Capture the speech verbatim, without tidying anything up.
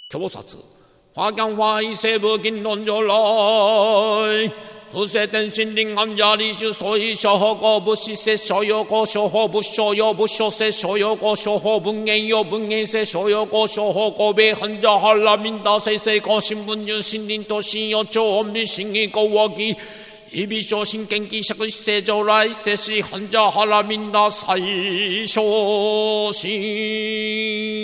교사츠花江花一色不金龙就来，不是等心灵安家里就所以小何个不是说所有个小何不所有不说说所有个小何不言有不言说所有个小何个被很家哈拉民大谁谁个新闻就心灵都信有就我们心一个我给。一笔小心根基下个写就来，写是很家哈拉民大谁小心。